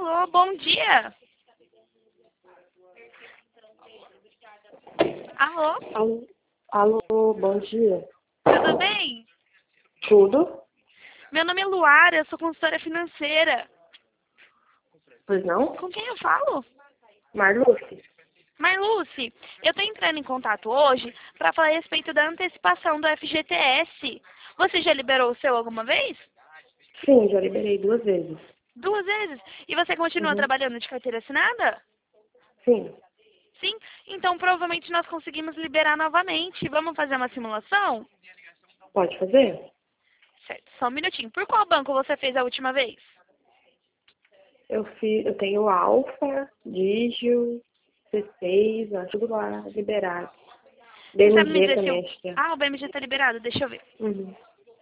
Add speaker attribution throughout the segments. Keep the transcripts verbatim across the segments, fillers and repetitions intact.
Speaker 1: Alô, bom dia. Alô,
Speaker 2: Alô, alô, bom dia.
Speaker 1: tudo bem?
Speaker 2: Tudo?
Speaker 1: Meu nome é Luara, eu sou consultora financeira.
Speaker 2: Pois não?
Speaker 1: Com quem eu falo?
Speaker 2: Marluce?
Speaker 1: Marluce, eu estou entrando em contato hoje para falar a respeito da antecipação do F G T S. Você já liberou o seu alguma vez?
Speaker 2: Sim, já liberei duas vezes.
Speaker 1: Duas vezes? E você continua
Speaker 2: Uhum.
Speaker 1: trabalhando de carteira assinada?
Speaker 2: Sim,
Speaker 1: Sim? Então provavelmente nós conseguimos liberar novamente. Vamos fazer uma simulação?
Speaker 2: pode fazer?
Speaker 1: Certo, só um minutinho. Por qual banco você fez a última vez?
Speaker 2: Eu fiz, eu tenho Alfa, Digio, C seis, ó, tudo lá liberado.
Speaker 1: Você sabe me
Speaker 2: B M G
Speaker 1: dizer se
Speaker 2: também,
Speaker 1: o...
Speaker 2: acho que é.
Speaker 1: Ah, o B M G está liberado, deixa eu ver.
Speaker 2: Uhum.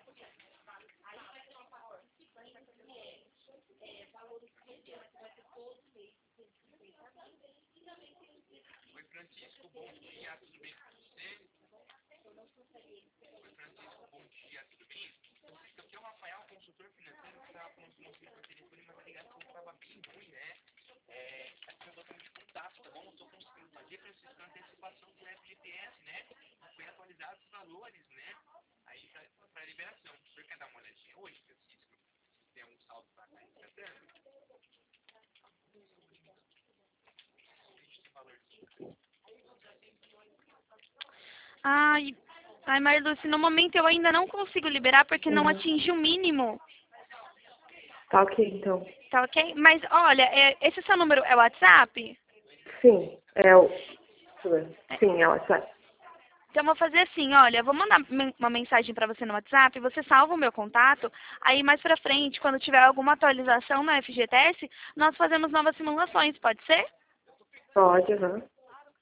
Speaker 1: Ai, ai, Marluce, no momento eu ainda não consigo liberar porque não
Speaker 2: Uhum.
Speaker 1: atingi o mínimo,
Speaker 2: Tá ok, então.
Speaker 1: tá ok? Mas olha, é, esse seu número é o WhatsApp?
Speaker 2: Sim, é o... deixa eu ver. Sim, é o WhatsApp.
Speaker 1: Então eu vou fazer assim, olha, eu vou mandar men- uma mensagem para você no WhatsApp, você salva o meu contato, aí mais pra frente, quando tiver alguma atualização na F G T S, nós fazemos novas simulações, pode ser?
Speaker 2: Pode, aham.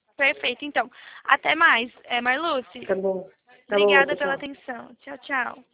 Speaker 1: Perfeito, então. Até mais, é, Marluce.
Speaker 2: Tá bom. Tá bom,
Speaker 1: Obrigada
Speaker 2: moça,
Speaker 1: pela
Speaker 2: tchau.
Speaker 1: atenção. Tchau, tchau.